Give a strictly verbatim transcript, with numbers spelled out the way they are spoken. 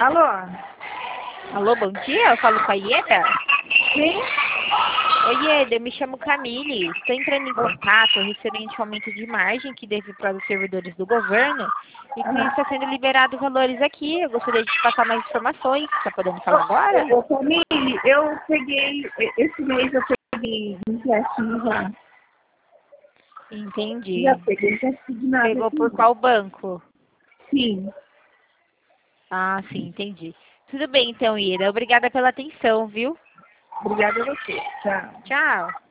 Alô? Alô, bom dia, eu falo com a Ieda. Sim? Oi, Ieda, eu me chamo Camille. Estou entrando em contato referente ao aumento de margem que deve para os servidores do governo e com isso está sendo liberados valores aqui. Eu gostaria de te passar mais informações. Está podendo falar agora? Ô, Camille, eu peguei, esse mês eu peguei um empréstimo já. Entendi. Já peguei, não consegui de nada. Pegou aqui, por não. qual banco? Sim. Ah, sim, entendi. Tudo bem então, Ieda. Obrigada pela atenção, viu? Obrigada a você. Tchau. Tchau.